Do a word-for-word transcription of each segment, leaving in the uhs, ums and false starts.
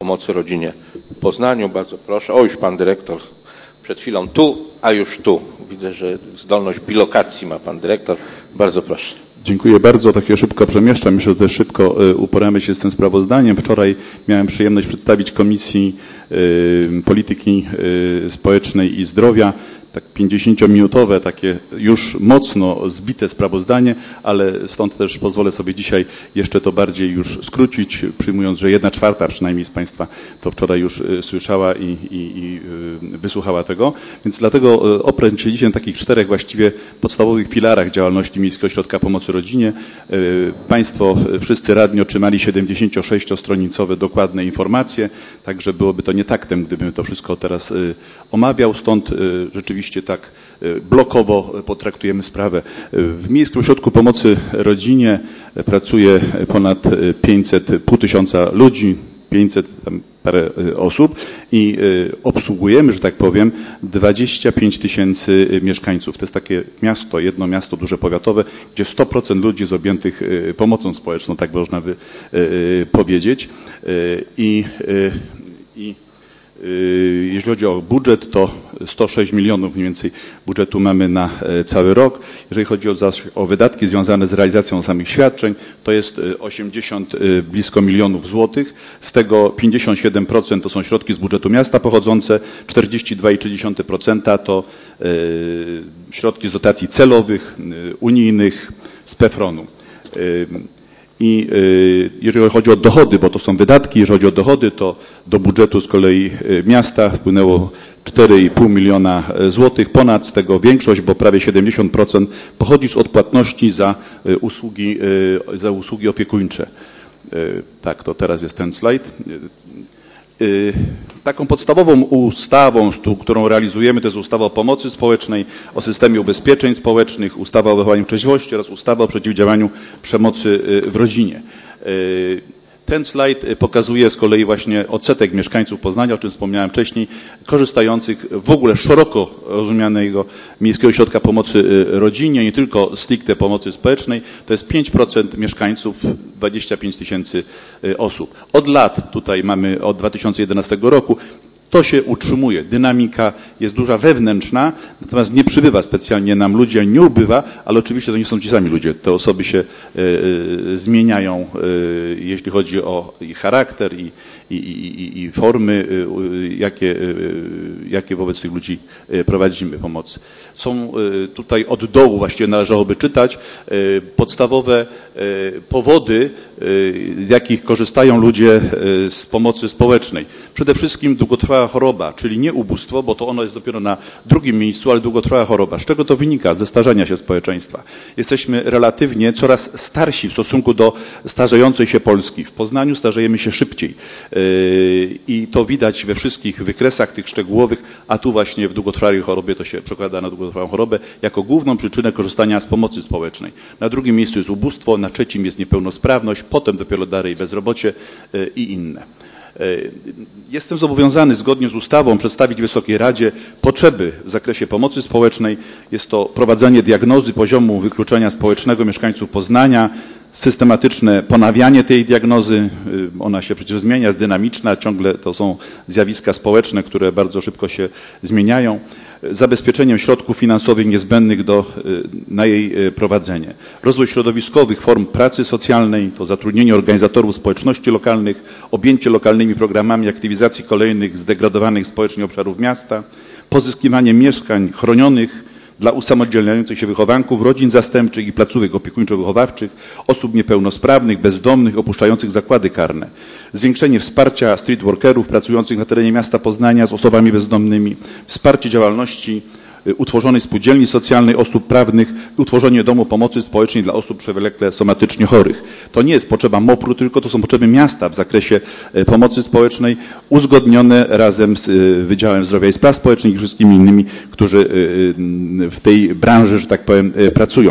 Pomocy Rodzinie w Poznaniu. Bardzo proszę. O, już pan dyrektor przed chwilą tu, a już tu. Widzę, że zdolność bilokacji ma pan dyrektor. Bardzo proszę. Dziękuję bardzo. Tak się szybko przemieszczam. Myślę, że też szybko uporamy się z tym sprawozdaniem. Wczoraj miałem przyjemność przedstawić Komisji Polityki Społecznej i Zdrowia tak pięćdziesięciominutowe, takie już mocno zbite sprawozdanie, ale stąd też pozwolę sobie dzisiaj jeszcze to bardziej już skrócić, przyjmując, że jedna czwarta przynajmniej z Państwa to wczoraj już słyszała i, i, i wysłuchała tego. Więc dlatego oprę się dzisiaj na takich czterech właściwie podstawowych filarach działalności Miejskiego Ośrodka Pomocy Rodzinie. Państwo wszyscy radni otrzymali siedemdziesięciosześciostronicowe dokładne informacje, także byłoby to nie taktem, gdybym to wszystko teraz omawiał, stąd rzeczywiście tak blokowo potraktujemy sprawę. W Miejskim Ośrodku Pomocy Rodzinie pracuje ponad pięćset, pół tysiąca ludzi, pięćset tam parę osób i obsługujemy, że tak powiem, dwadzieścia pięć tysięcy mieszkańców. To jest takie miasto, jedno miasto duże powiatowe, gdzie sto procent ludzi jest objętych pomocą społeczną, tak można by powiedzieć. I, i Jeśli chodzi o budżet, to sto sześć milionów mniej więcej budżetu mamy na cały rok. Jeżeli chodzi o, o wydatki związane z realizacją samych świadczeń, to jest osiemdziesiąt blisko milionów złotych. Z tego pięćdziesiąt siedem procent to są środki z budżetu miasta pochodzące, czterdzieści dwa przecinek trzy procent to środki z dotacji celowych, unijnych, z PEFRON-u. I jeżeli chodzi o dochody, bo to są wydatki, jeżeli chodzi o dochody, to do budżetu z kolei miasta wpłynęło cztery i pół miliona złotych, ponad z tego większość, bo prawie siedemdziesiąt procent pochodzi z odpłatności za usługi, za usługi opiekuńcze. Tak, to teraz jest ten slajd. Taką podstawową ustawą, którą realizujemy, to jest ustawa o pomocy społecznej, o systemie ubezpieczeń społecznych, ustawa o wychowaniu w trzeźwości oraz ustawa o przeciwdziałaniu przemocy w rodzinie. Ten slajd pokazuje z kolei właśnie odsetek mieszkańców Poznania, o czym wspomniałem wcześniej, korzystających w ogóle szeroko rozumianego Miejskiego Ośrodka Pomocy Rodzinie, nie tylko stricte pomocy społecznej. To jest pięć procent mieszkańców, dwadzieścia pięć tysięcy osób. Od lat, tutaj mamy od dwa tysiące jedenastego roku, to się utrzymuje. Dynamika jest duża wewnętrzna, natomiast nie przybywa specjalnie nam ludzi, ani nie ubywa, ale oczywiście to nie są ci sami ludzie. Te osoby się y, y, zmieniają, y, jeśli chodzi o ich charakter i, i, i, i formy, y, jakie, y, jakie wobec tych ludzi prowadzimy pomoc. Są y, tutaj od dołu właściwie należałoby czytać y, podstawowe y, powody, y, z jakich korzystają ludzie y, z pomocy społecznej. Przede wszystkim długotrwała choroba, czyli nie ubóstwo, bo to ono jest dopiero na drugim miejscu, ale długotrwała choroba. Z czego to wynika? Ze starzenia się społeczeństwa. Jesteśmy relatywnie coraz starsi w stosunku do starzejącej się Polski. W Poznaniu starzejemy się szybciej i to widać we wszystkich wykresach tych szczegółowych, a tu właśnie w długotrwałej chorobie to się przekłada na długotrwałą chorobę jako główną przyczynę korzystania z pomocy społecznej. Na drugim miejscu jest ubóstwo, na trzecim jest niepełnosprawność, potem dopiero dalej bezrobocie i inne. Jestem zobowiązany zgodnie z ustawą przedstawić Wysokiej Radzie potrzeby w zakresie pomocy społecznej. Jest to prowadzenie diagnozy poziomu wykluczenia społecznego mieszkańców Poznania, systematyczne ponawianie tej diagnozy, ona się przecież zmienia, jest dynamiczna, ciągle to są zjawiska społeczne, które bardzo szybko się zmieniają, zabezpieczeniem środków finansowych niezbędnych do, na jej prowadzenie. Rozwój środowiskowych form pracy socjalnej, to zatrudnienie organizatorów społeczności lokalnych, objęcie lokalnymi programami aktywizacji kolejnych zdegradowanych społecznie obszarów miasta, pozyskiwanie mieszkań chronionych dla usamodzielniających się wychowanków, rodzin zastępczych i placówek opiekuńczo-wychowawczych, osób niepełnosprawnych, bezdomnych, opuszczających zakłady karne. Zwiększenie wsparcia street workerów pracujących na terenie miasta Poznania z osobami bezdomnymi, wsparcie działalności utworzonej spółdzielni socjalnej osób prawnych, utworzenie domu pomocy społecznej dla osób przewlekle somatycznie chorych. To nie jest potrzeba mopru, tylko to są potrzeby miasta w zakresie pomocy społecznej, uzgodnione razem z Wydziałem Zdrowia i Spraw Społecznych i wszystkimi innymi, którzy w tej branży, że tak powiem, pracują.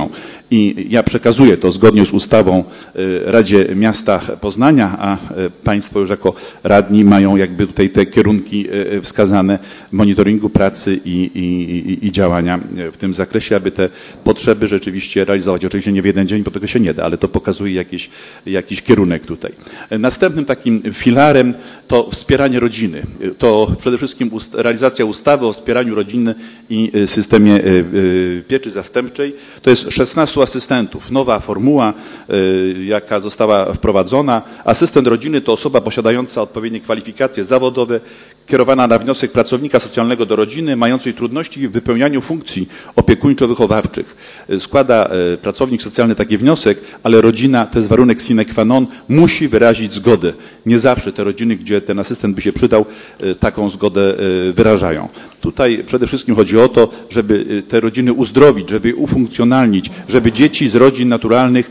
I ja przekazuję to zgodnie z ustawą Radzie Miasta Poznania, a Państwo już jako radni mają jakby tutaj te kierunki wskazane monitoringu pracy i, i, i działania w tym zakresie, aby te potrzeby rzeczywiście realizować. Oczywiście nie w jeden dzień, bo tego się nie da, ale to pokazuje jakiś, jakiś kierunek tutaj. Następnym takim filarem to wspieranie rodziny. To przede wszystkim ust- realizacja ustawy o wspieraniu rodziny i systemie pieczy zastępczej. To jest szesnastu asystentów. Nowa formuła, jaka została wprowadzona. Asystent rodziny to osoba posiadająca odpowiednie kwalifikacje zawodowe, kierowana na wniosek pracownika socjalnego do rodziny, mającej trudności w wypełnianiu funkcji opiekuńczo-wychowawczych. Składa pracownik socjalny taki wniosek, ale rodzina, to jest warunek sine qua non, musi wyrazić zgodę. Nie zawsze te rodziny, gdzie ten asystent by się przydał, taką zgodę wyrażają. Tutaj przede wszystkim chodzi o to, żeby te rodziny uzdrowić, żeby je ufunkcjonalnić, żeby dzieci z rodzin naturalnych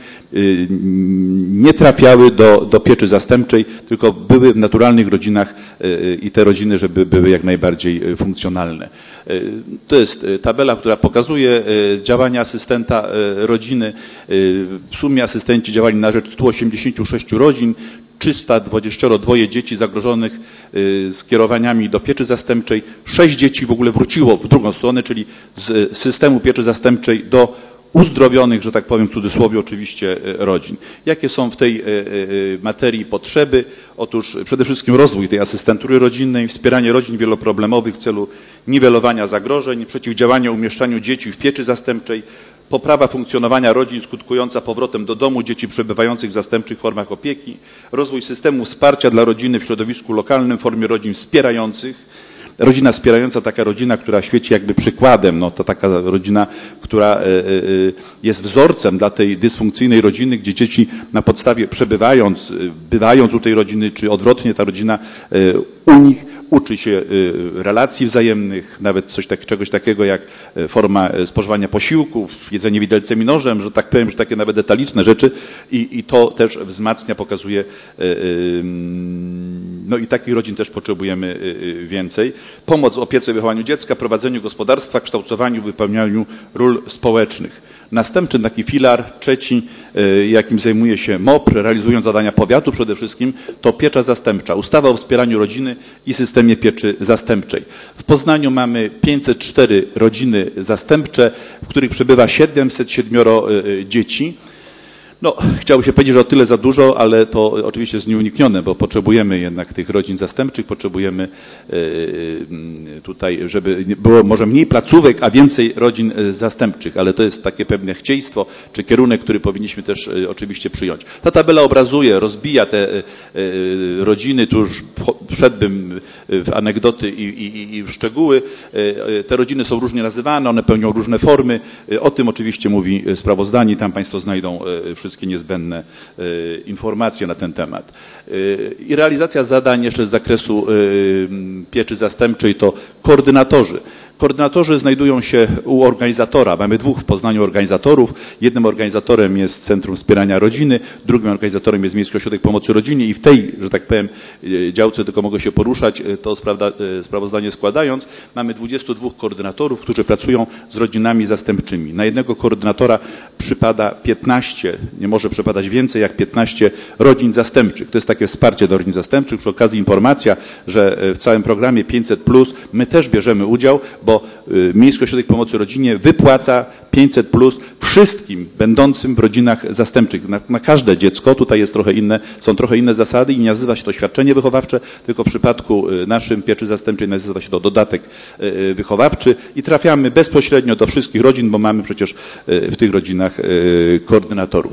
nie trafiały do, do pieczy zastępczej, tylko były w naturalnych rodzinach i te rodziny, żeby były jak najbardziej funkcjonalne. To jest tabela, która pokazuje działania asystenta rodziny. W sumie asystenci działali na rzecz stu osiemdziesięciu sześciu rodzin, trzysta dwadzieścia dwa dzieci zagrożonych skierowaniami do pieczy zastępczej. Sześć dzieci w ogóle wróciło w drugą stronę, czyli z systemu pieczy zastępczej do uzdrowionych, że tak powiem w cudzysłowie oczywiście, rodzin. Jakie są w tej materii potrzeby? Otóż przede wszystkim rozwój tej asystentury rodzinnej, wspieranie rodzin wieloproblemowych w celu niwelowania zagrożeń, przeciwdziałanie umieszczaniu dzieci w pieczy zastępczej, poprawa funkcjonowania rodzin skutkująca powrotem do domu dzieci przebywających w zastępczych formach opieki, rozwój systemu wsparcia dla rodziny w środowisku lokalnym w formie rodzin wspierających. Rodzina wspierająca, taka rodzina, która świeci jakby przykładem, no to taka rodzina, która jest wzorcem dla tej dysfunkcyjnej rodziny, gdzie dzieci na podstawie przebywając, bywając u tej rodziny, czy odwrotnie ta rodzina u nich uczy się relacji wzajemnych, nawet coś tak, czegoś takiego jak forma spożywania posiłków, jedzenie widelcem i nożem, że tak powiem, że takie nawet detaliczne rzeczy i, i to też wzmacnia, pokazuje, no i takich rodzin też potrzebujemy więcej. Pomoc w opiece i wychowaniu dziecka, prowadzeniu gospodarstwa, kształtowaniu, wypełnianiu ról społecznych. Następny taki filar, trzeci, jakim zajmuje się M O P R, realizując zadania powiatu przede wszystkim, to piecza zastępcza. Ustawa o wspieraniu rodziny i systemie pieczy zastępczej. W Poznaniu mamy pięćset cztery rodziny zastępcze, w których przebywa siedemset siedem dzieci. No, chciało się powiedzieć, że o tyle za dużo, ale to oczywiście jest nieuniknione, bo potrzebujemy jednak tych rodzin zastępczych, potrzebujemy tutaj, żeby było może mniej placówek, a więcej rodzin zastępczych, ale to jest takie pewne chcieństwo, czy kierunek, który powinniśmy też oczywiście przyjąć. Ta tabela obrazuje, rozbija te rodziny, tu już wszedłbym w anegdoty i, i, i w szczegóły. Te rodziny są różnie nazywane, one pełnią różne formy. O tym oczywiście mówi sprawozdanie, tam Państwo znajdą wszystkie niezbędne y, informacje na ten temat. Y, I realizacja zadań jeszcze z zakresu y, pieczy zastępczej to koordynatorzy. Koordynatorzy znajdują się u organizatora. Mamy dwóch w Poznaniu organizatorów. Jednym organizatorem jest Centrum Wspierania Rodziny, drugim organizatorem jest Miejski Ośrodek Pomocy Rodzinie i w tej, że tak powiem, działce tylko mogę się poruszać, to sprawozdanie składając. Mamy dwudziestu dwóch koordynatorów, którzy pracują z rodzinami zastępczymi. Na jednego koordynatora przypada piętnaście, nie może przypadać więcej jak piętnaście rodzin zastępczych. To jest takie wsparcie do rodzin zastępczych. Przy okazji informacja, że w całym programie pięćset plus my też bierzemy udział, bo Miejski Ośrodek Pomocy Rodzinie wypłaca pięćset plus wszystkim będącym w rodzinach zastępczych. Na, na każde dziecko, tutaj jest trochę inne, są trochę inne zasady i nie nazywa się to świadczenie wychowawcze, tylko w przypadku naszym pieczy zastępczej nazywa się to dodatek wychowawczy i trafiamy bezpośrednio do wszystkich rodzin, bo mamy przecież w tych rodzinach koordynatorów.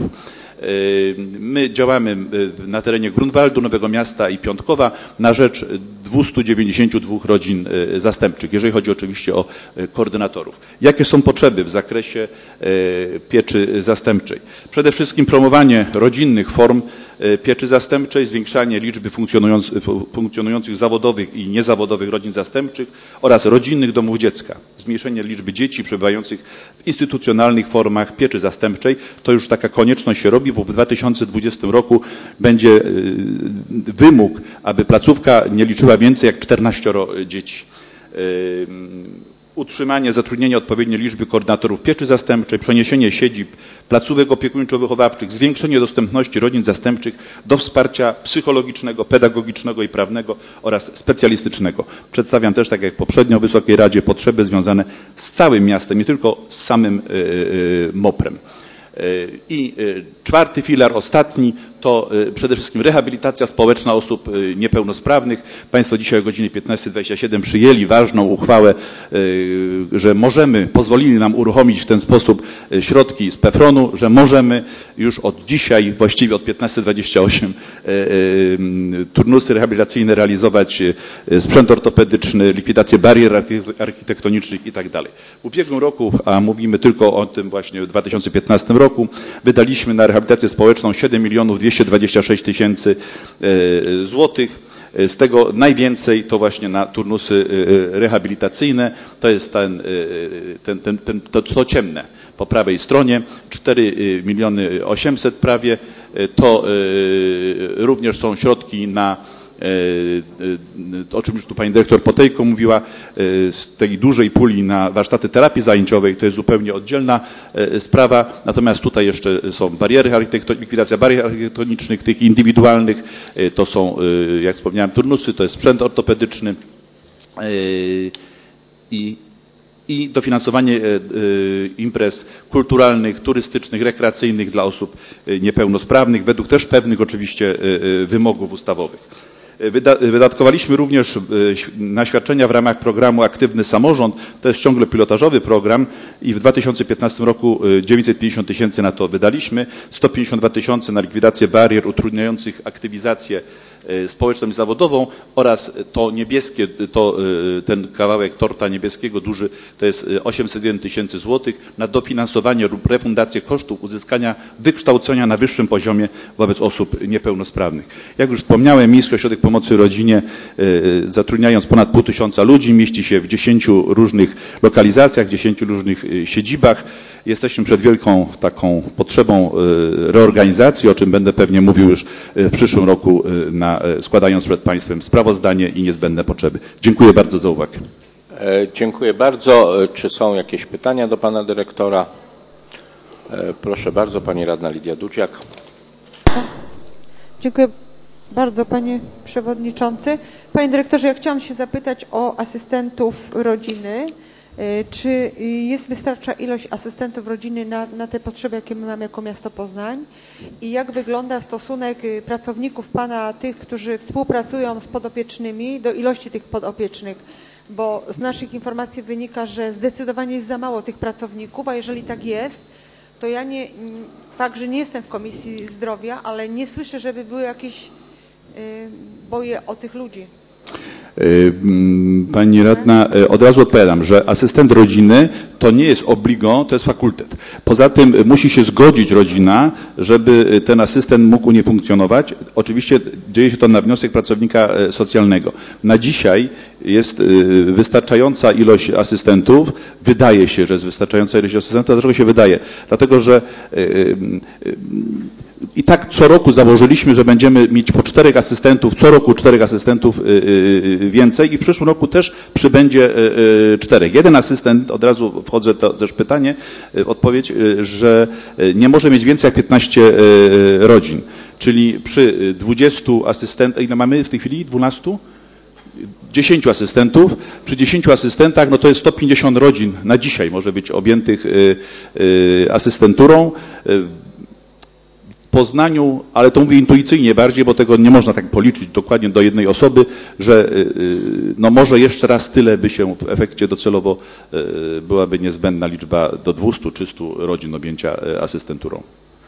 My działamy na terenie Grunwaldu, Nowego Miasta i Piątkowa na rzecz dwustu dziewięćdziesięciu dwóch rodzin zastępczych, jeżeli chodzi oczywiście o koordynatorów. Jakie są potrzeby w zakresie pieczy zastępczej? Przede wszystkim promowanie rodzinnych form pieczy zastępczej, zwiększanie liczby funkcjonujących zawodowych i niezawodowych rodzin zastępczych oraz rodzinnych domów dziecka. Zmniejszenie liczby dzieci przebywających w instytucjonalnych formach pieczy zastępczej. To już taka konieczność się robi, bo w dwa tysiące dwudziestym roku będzie wymóg, aby placówka nie liczyła więcej jak czternaścioro dzieci. utrzymanie, zatrudnienie odpowiedniej liczby koordynatorów pieczy zastępczej, przeniesienie siedzib placówek opiekuńczo-wychowawczych, zwiększenie dostępności rodzin zastępczych do wsparcia psychologicznego, pedagogicznego i prawnego oraz specjalistycznego. Przedstawiam też, tak jak poprzednio w Wysokiej Radzie, potrzeby związane z całym miastem, nie tylko z samym MOPR-em. I czwarty filar, ostatni, to przede wszystkim rehabilitacja społeczna osób niepełnosprawnych. Państwo dzisiaj o godzinie piętnastej dwadzieścia siedem przyjęli ważną uchwałę, że możemy, pozwolili nam uruchomić w ten sposób środki z PEFRON-u, że możemy już od dzisiaj, właściwie od piętnastej dwadzieścia osiem, turnusy rehabilitacyjne realizować, sprzęt ortopedyczny, likwidację barier architektonicznych i tak dalej. W ubiegłym roku, a mówimy tylko o tym właśnie w dwa tysiące piętnastym roku, wydaliśmy na rehabilitację społeczną siedem milionów dwieście dwadzieścia sześć tysięcy złotych. Z tego najwięcej to właśnie na turnusy rehabilitacyjne. To jest ten, ten, ten, ten, to, to ciemne po prawej stronie, cztery miliony osiemset prawie. To również są środki na, o czym już tu pani dyrektor Potejko mówiła, z tej dużej puli na warsztaty terapii zajęciowej, to jest zupełnie oddzielna sprawa, natomiast tutaj jeszcze są bariery likwidacja barier architektonicznych, tych indywidualnych, to są, jak wspomniałem, turnusy, to jest sprzęt ortopedyczny i i dofinansowanie imprez kulturalnych, turystycznych, rekreacyjnych dla osób niepełnosprawnych, według też pewnych oczywiście wymogów ustawowych. Wydatkowaliśmy również na świadczenia w ramach programu Aktywny Samorząd. To jest ciągle pilotażowy program i w dwa tysiące piętnastym roku dziewięćset pięćdziesiąt tysięcy na to wydaliśmy, sto pięćdziesiąt dwa tysiące na likwidację barier utrudniających aktywizację społeczną i zawodową oraz to niebieskie, to, ten kawałek torta niebieskiego duży, to jest osiemset jeden tysięcy złotych na dofinansowanie lub refundację kosztów uzyskania wykształcenia na wyższym poziomie wobec osób niepełnosprawnych. Jak już wspomniałem, Miejski Ośrodek Pomocy Rodzinie, zatrudniając ponad pół tysiąca ludzi, mieści się w dziesięciu różnych lokalizacjach, dziesięciu różnych siedzibach. Jesteśmy przed wielką taką potrzebą reorganizacji, o czym będę pewnie mówił już w przyszłym roku, na, składając przed państwem sprawozdanie i niezbędne potrzeby. Dziękuję bardzo za uwagę. Dziękuję bardzo. Czy są jakieś pytania do pana dyrektora? Proszę bardzo, pani radna Lidia Dudziak. Dziękuję bardzo, panie przewodniczący. Panie dyrektorze, ja chciałam się zapytać o asystentów rodziny. Czy jest wystarcza ilość asystentów rodziny na, na te potrzeby, jakie my mamy jako miasto Poznań? I jak wygląda stosunek pracowników pana, tych, którzy współpracują z podopiecznymi, do ilości tych podopiecznych? Bo z naszych informacji wynika, że zdecydowanie jest za mało tych pracowników, a jeżeli tak jest, to ja nie, fakt, że nie jestem w Komisji Zdrowia, ale nie słyszę, żeby były jakieś yy, boje o tych ludzi. Pani radna, od razu odpowiadam, że asystent rodziny to nie jest obligo, to jest fakultet. Poza tym musi się zgodzić rodzina, żeby ten asystent mógł u niej funkcjonować. Oczywiście dzieje się to na wniosek pracownika socjalnego. Na dzisiaj jest wystarczająca ilość asystentów. Wydaje się, że jest wystarczająca ilość asystentów. Dlaczego się wydaje? Dlatego, że i tak co roku założyliśmy, że będziemy mieć po czterech asystentów, co roku czterech asystentów więcej i w przyszłym roku też przybędzie czterech. Jeden asystent, od razu wchodzę, to też pytanie, odpowiedź, że nie może mieć więcej jak piętnaście rodzin. Czyli przy dwudziestu asystentach, ile mamy w tej chwili? dwunastu? dziesięciu asystentów. Przy dziesięciu asystentach, no to jest sto pięćdziesiąt rodzin na dzisiaj może być objętych asystenturą. W Poznaniu, ale to mówię intuicyjnie bardziej, bo tego nie można tak policzyć dokładnie do jednej osoby, że no może jeszcze raz tyle by się w efekcie docelowo byłaby niezbędna liczba do dwustu trzystu rodzin objęcia asystenturą.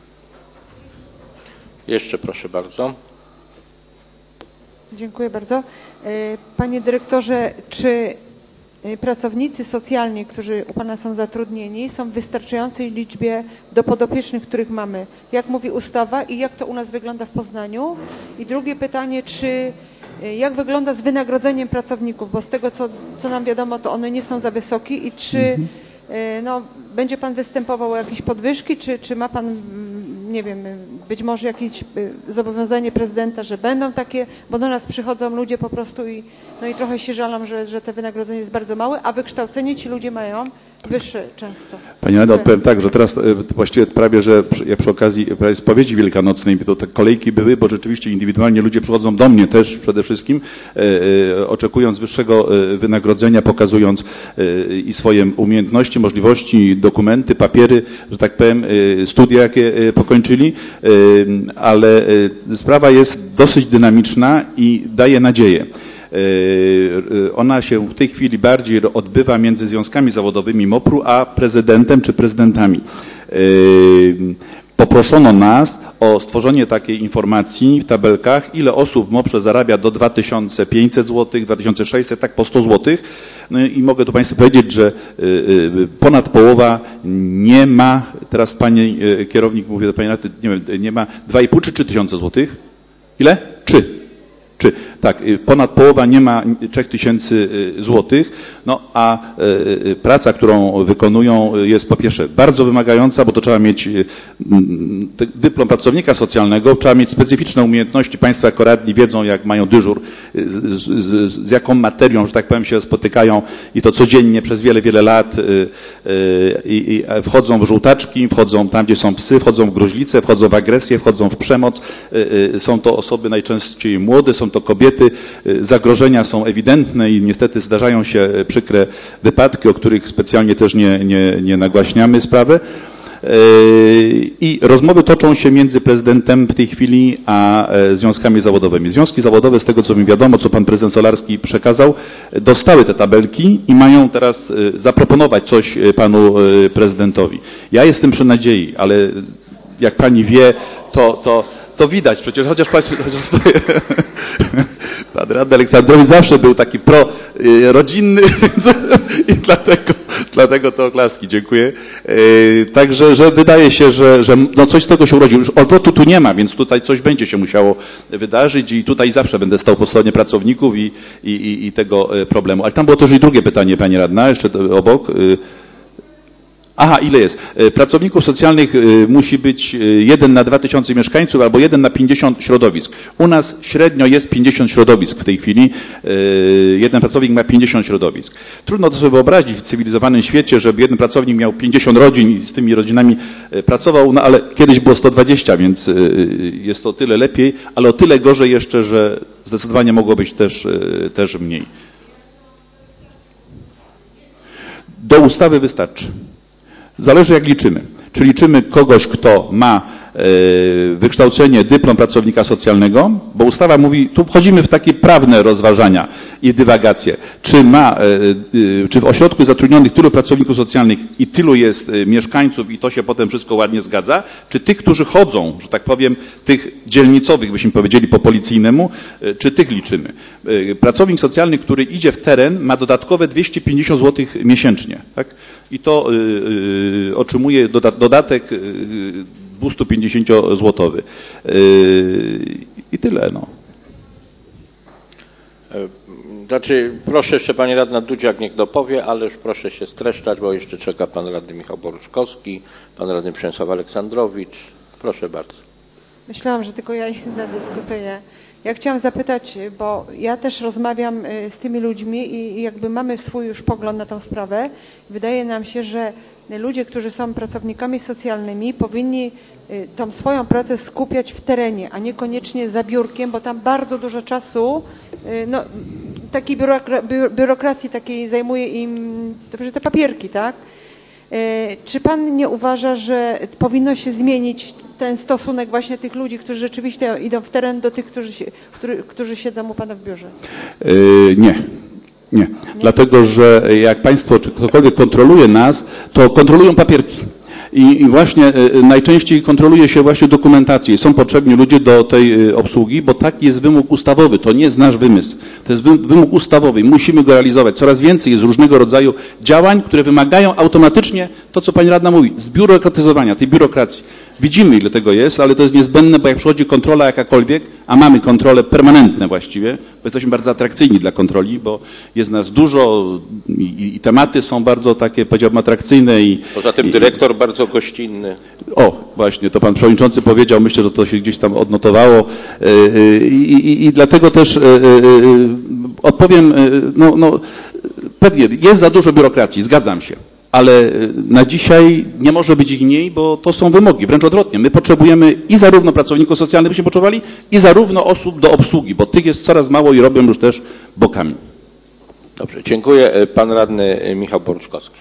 Jeszcze proszę bardzo. Dziękuję bardzo. Panie dyrektorze, czy pracownicy socjalni, którzy u pana są zatrudnieni, są w wystarczającej liczbie do podopiecznych, których mamy? Jak mówi ustawa i jak to u nas wygląda w Poznaniu? I drugie pytanie, czy jak wygląda z wynagrodzeniem pracowników? Bo z tego, co, co nam wiadomo, to one nie są za wysokie. I czy mhm. no, będzie pan występował o jakieś podwyżki, czy, czy ma pan, nie wiem, być może jakieś zobowiązanie prezydenta, że będą takie, bo do nas przychodzą ludzie po prostu i, no i trochę się żalą, że, że te wynagrodzenie jest bardzo małe, a wykształcenie ci ludzie mają wyższe często. Pani Rado, powiem tak, że teraz właściwie prawie, że przy, ja przy okazji prawie spowiedzi wielkanocnej, to te kolejki były, bo rzeczywiście indywidualnie ludzie przychodzą do mnie też przede wszystkim, e, e, oczekując wyższego wynagrodzenia, pokazując e, i swoje umiejętności, możliwości, dokumenty, papiery, że tak powiem, e, studia, jakie e, pokończyli, e, ale e, sprawa jest dosyć dynamiczna i daje nadzieję. Ona się w tej chwili bardziej odbywa między związkami zawodowymi MOPR-u a prezydentem czy prezydentami. Poproszono nas o stworzenie takiej informacji w tabelkach, ile osób w MOPR-ze zarabia do dwa tysiące pięćset złotych, dwa tysiące sześćset, tak po sto złotych. No i mogę tu Państwu powiedzieć, że ponad połowa nie ma, teraz Pani kierownik mówi do Pani Rady, nie wiem, nie ma dwa i pół czy trzy tysiące złotych? Ile? Trzy. Czy, tak, ponad połowa nie ma trzech tysięcy złotych, no a y, praca, którą wykonują, jest po pierwsze bardzo wymagająca, bo to trzeba mieć y, dyplom pracownika socjalnego, trzeba mieć specyficzne umiejętności. Państwo jako radni wiedzą, jak mają dyżur, z, z, z jaką materią, że tak powiem, się spotykają i to codziennie przez wiele, wiele lat y, y, i wchodzą w żółtaczki, wchodzą tam, gdzie są psy, wchodzą w gruźlicę, wchodzą w agresję, wchodzą w przemoc. Y, y, są to osoby najczęściej młode, są to kobiety, zagrożenia są ewidentne i niestety zdarzają się przykre wypadki, o których specjalnie też nie, nie, nie nagłaśniamy sprawę. I rozmowy toczą się między prezydentem w tej chwili a związkami zawodowymi. Związki zawodowe, z tego co mi wiadomo, co pan prezydent Solarski przekazał, dostały te tabelki i mają teraz zaproponować coś panu prezydentowi. Ja jestem przy nadziei, ale jak pani wie, to, to To widać przecież, chociaż Państwo, chociaż stoję. Pan radny Aleksandrowicz zawsze był taki pro-rodzinny, i dlatego, dlatego to oklaski, dziękuję. Także, że wydaje się, że, że no coś z tego się urodziło. Już odwrotu tu nie ma, więc tutaj coś będzie się musiało wydarzyć i tutaj zawsze będę stał po stronie pracowników i, i, i tego problemu. Ale tam było też i drugie pytanie, pani radna, jeszcze obok. Aha, ile jest? Pracowników socjalnych musi być jeden na dwa tysiące mieszkańców albo jeden na pięćdziesiąt środowisk. U nas średnio jest pięćdziesiąt środowisk w tej chwili. Jeden pracownik ma pięćdziesiąt środowisk. Trudno to sobie wyobrazić w cywilizowanym świecie, żeby jeden pracownik miał pięćdziesiąt rodzin i z tymi rodzinami pracował, no ale kiedyś było sto dwadzieścia, więc jest to o tyle lepiej, ale o tyle gorzej jeszcze, że zdecydowanie mogło być też, też mniej. Do ustawy wystarczy. Zależy jak liczymy. Czy liczymy kogoś, kto ma wykształcenie, dyplom pracownika socjalnego, bo ustawa mówi, tu wchodzimy w takie prawne rozważania i dywagacje, czy ma, czy w ośrodku zatrudnionych tylu pracowników socjalnych i tylu jest mieszkańców i to się potem wszystko ładnie zgadza, czy tych, którzy chodzą, że tak powiem, tych dzielnicowych, byśmy powiedzieli po policyjnemu, czy tych liczymy. Pracownik socjalny, który idzie w teren, ma dodatkowe dwieście pięćdziesiąt złotych miesięcznie, tak? I to y, y, otrzymuje doda dodatek y, dwieście pięćdziesiąt złotowy. I tyle, no. Znaczy, proszę jeszcze pani radna Dudziak niech dopowie, ale już proszę się streszczać, bo jeszcze czeka pan radny Michał Boruczkowski, pan radny Przemysław Aleksandrowicz. Proszę bardzo. Myślałam, że tylko ja jedna dyskutuję. Ja chciałam zapytać, bo ja też rozmawiam z tymi ludźmi i jakby mamy swój już pogląd na tę sprawę. Wydaje nam się, że ludzie, którzy są pracownikami socjalnymi, powinni tą swoją pracę skupiać w terenie, a niekoniecznie za biurkiem, bo tam bardzo dużo czasu, no, takiej biurokra biurokracji takiej zajmuje im te papierki, tak? Czy pan nie uważa, że powinno się zmienić ten stosunek właśnie tych ludzi, którzy rzeczywiście idą w teren, do tych, którzy, się, którzy, którzy siedzą u pana w biurze? Yy, nie. Nie. Nie, dlatego że jak państwo czy ktokolwiek kontroluje nas, to kontrolują papierki. I, I właśnie y, najczęściej kontroluje się właśnie dokumentację. Są potrzebni ludzie do tej y, obsługi, bo taki jest wymóg ustawowy. To nie jest nasz wymysł. To jest wy, wymóg ustawowy. Musimy go realizować. Coraz więcej jest różnego rodzaju działań, które wymagają automatycznie to, co pani radna mówi, zbiurokratyzowania, tej biurokracji. Widzimy, ile tego jest, ale to jest niezbędne, bo jak przychodzi kontrola jakakolwiek, a mamy kontrole permanentne właściwie, bo jesteśmy bardzo atrakcyjni dla kontroli, bo jest nas dużo i, i tematy są bardzo takie, powiedziałbym, atrakcyjne. I, Poza tym dyrektor i, bardzo gościnny. O, właśnie, to pan przewodniczący powiedział, myślę, że to się gdzieś tam odnotowało i, i, i dlatego też odpowiem, no, no pewnie jest za dużo biurokracji, zgadzam się. Ale na dzisiaj nie może być ich mniej, bo to są wymogi, wręcz odwrotnie. My potrzebujemy i zarówno pracowników socjalnych, byśmy potrzebowali, i zarówno osób do obsługi, bo tych jest coraz mało i robią już też bokami. Dobrze, dziękuję. Pan radny Michał Boruczkowski.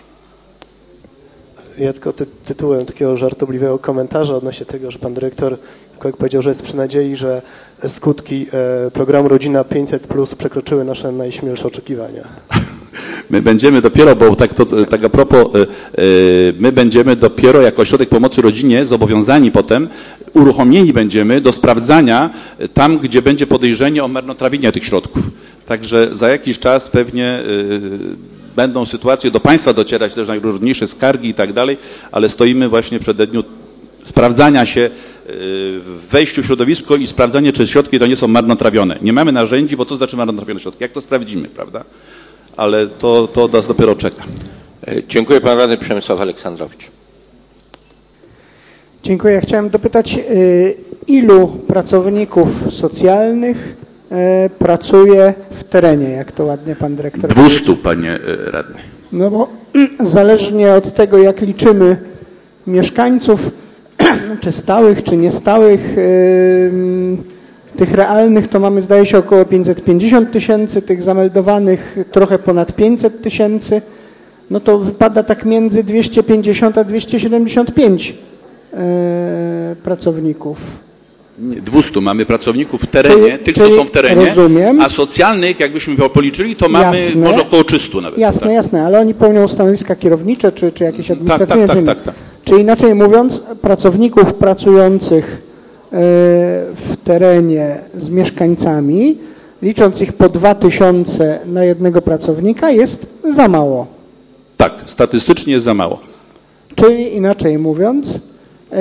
Ja tylko ty, tytułem takiego żartobliwego komentarza odnośnie tego, że pan dyrektor jak powiedział, że jest przy nadziei, że skutki e, programu Rodzina pięćset plus przekroczyły nasze najśmielsze oczekiwania. My będziemy dopiero, bo tak, to, tak a propos, my będziemy dopiero jako ośrodek pomocy rodzinie zobowiązani potem, uruchomieni będziemy do sprawdzania tam, gdzie będzie podejrzenie o marnotrawienie tych środków. Także za jakiś czas pewnie będą sytuacje do państwa docierać też najróżniejsze skargi i tak dalej, ale stoimy właśnie przed dniu sprawdzania się w wejściu w środowisko i sprawdzanie, czy środki to nie są marnotrawione. Nie mamy narzędzi, bo co znaczy marnotrawione środki? Jak to sprawdzimy, prawda? Ale to, to nas dopiero czeka. Dziękuję. Pan radny Przemysław Aleksandrowicz. Dziękuję. Chciałem dopytać, ilu pracowników socjalnych pracuje w terenie, jak to ładnie pan dyrektor Dwustu, panie radny. No bo zależnie od tego, jak liczymy mieszkańców, czy stałych, czy niestałych, tych realnych, to mamy, zdaje się, około pięćset pięćdziesiąt tysięcy, tych zameldowanych trochę ponad pięćset tysięcy, no to wypada tak między dwieście pięćdziesiąt a dwieście siedemdziesiąt pięć e, pracowników. dwustu mamy pracowników w terenie, czyli, tych, co są w terenie, rozumiem, a socjalnych, jakbyśmy policzyli, to mamy jasne, może około trzystu nawet. Jasne, tak. jasne, ale oni pełnią stanowiska kierownicze, czy, czy jakieś administracyjne. Tak, tak, tak, tak, tak. Czyli inaczej mówiąc, pracowników pracujących w terenie z mieszkańcami, licząc ich po dwa tysiące na jednego pracownika, jest za mało. Tak, statystycznie jest za mało. Czyli inaczej mówiąc, yy,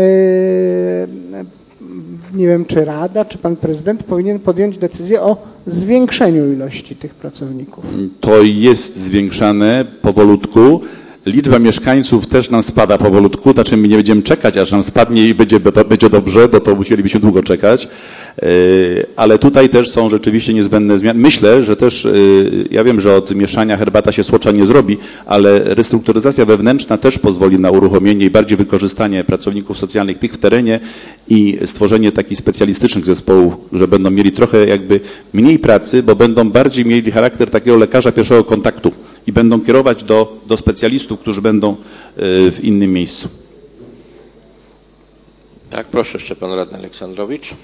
nie wiem, czy Rada, czy pan prezydent powinien podjąć decyzję o zwiększeniu ilości tych pracowników. To jest zwiększane powolutku. Liczba mieszkańców też nam spada powolutku, znaczy my nie będziemy czekać, aż nam spadnie i będzie, będzie dobrze, bo to musielibyśmy długo czekać, ale tutaj też są rzeczywiście niezbędne zmiany. Myślę, że też, ja wiem, że od mieszania herbata się słocza nie zrobi, ale restrukturyzacja wewnętrzna też pozwoli na uruchomienie i bardziej wykorzystanie pracowników socjalnych tych w terenie i stworzenie takich specjalistycznych zespołów, że będą mieli trochę jakby mniej pracy, bo będą bardziej mieli charakter takiego lekarza pierwszego kontaktu i będą kierować do, do specjalistów, którzy będą w innym miejscu. Tak, proszę jeszcze pan radny Aleksandrowicz.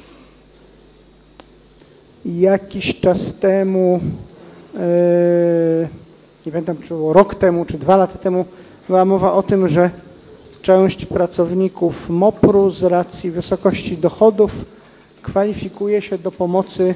Jakiś czas temu, yy, nie pamiętam, czy było rok temu, czy dwa lata temu, była mowa o tym, że część pracowników mopru z racji wysokości dochodów kwalifikuje się do pomocy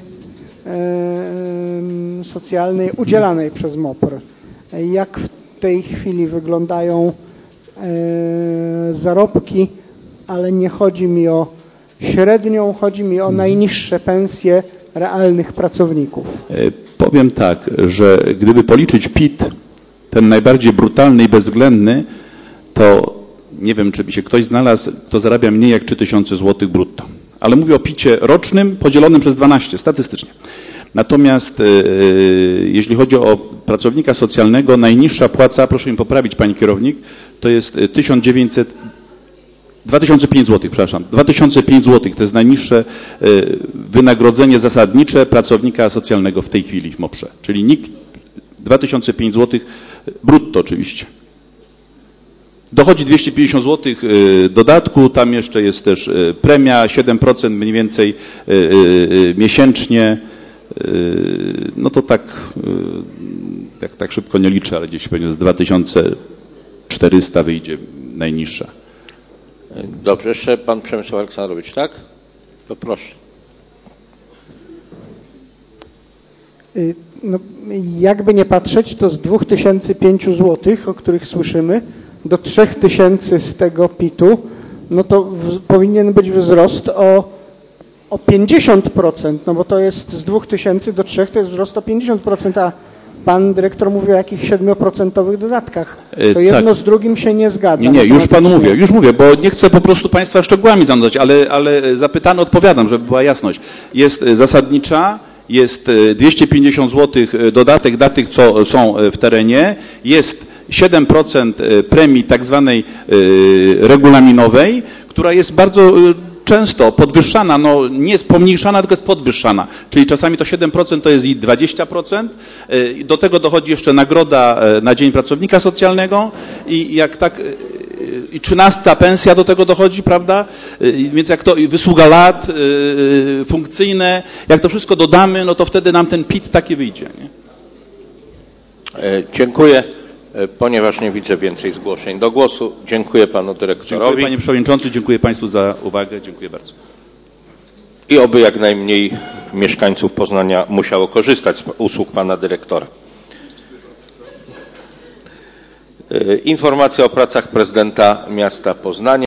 yy, socjalnej udzielanej przez mopr. Jak w tej chwili wyglądają yy, zarobki, ale nie chodzi mi o średnią, chodzi mi o najniższe pensje realnych pracowników. Powiem tak, że gdyby policzyć P I T, ten najbardziej brutalny i bezwzględny, to nie wiem, czy by się ktoś znalazł, kto zarabia mniej jak trzy tysiące złotych brutto. Ale mówię o P I T-cie rocznym podzielonym przez dwanaście, statystycznie. Natomiast yy, jeśli chodzi o pracownika socjalnego, najniższa płaca, proszę mi poprawić, pani kierownik, to jest tysiąc dziewięćset, dwa tysiące pięć złotych, przepraszam, dwa tysiące pięć złotych to jest najniższe yy, wynagrodzenie zasadnicze pracownika socjalnego w tej chwili w moprze. Czyli nikt, dwa tysiące pięć złotych brutto oczywiście. Dochodzi dwieście pięćdziesiąt złotych dodatku, tam jeszcze jest też premia, siedem procent mniej więcej miesięcznie. No to tak, jak tak szybko nie liczę, ale gdzieś pewnie z dwa tysiące czterysta wyjdzie najniższa. Dobrze, jeszcze pan Przemysław Aleksandrowicz, tak? To proszę. No, jakby nie patrzeć, to z dwóch tysięcy pięciuset złotych, o których słyszymy, do trzech tysięcy z tego P I T-u, no to w, powinien być wzrost o, o pięćdziesiąt procent, no bo to jest z dwóch tysięcy do trzech, to jest wzrost o pięćdziesiąt procent, a pan dyrektor mówi o jakichś siedmioprocentowych dodatkach. To jedno tak. z drugim się nie zgadza. Nie, nie, już panu mówię, już mówię, bo nie chcę po prostu państwa szczegółami zanudzać, ale, ale zapytany odpowiadam, żeby była jasność. Jest zasadnicza, jest dwieście pięćdziesiąt złotych dodatek dla tych, co są w terenie, jest siedem procent premii tak zwanej regulaminowej, która jest bardzo często podwyższana, no nie jest pomniejszana, tylko jest podwyższana. Czyli czasami to siedem procent to jest i dwadzieścia procent. Do tego dochodzi jeszcze nagroda na Dzień Pracownika Socjalnego i jak tak i trzynasta pensja do tego dochodzi, prawda? Więc jak to wysługa lat, funkcyjne, jak to wszystko dodamy, no to wtedy nam ten P I T taki wyjdzie. Nie? Dziękuję. Ponieważ nie widzę więcej zgłoszeń do głosu, dziękuję panu dyrektorowi. Dziękuję panie przewodniczący, dziękuję państwu za uwagę, dziękuję bardzo. I oby jak najmniej mieszkańców Poznania musiało korzystać z usług pana dyrektora. Informacja o pracach prezydenta miasta Poznania.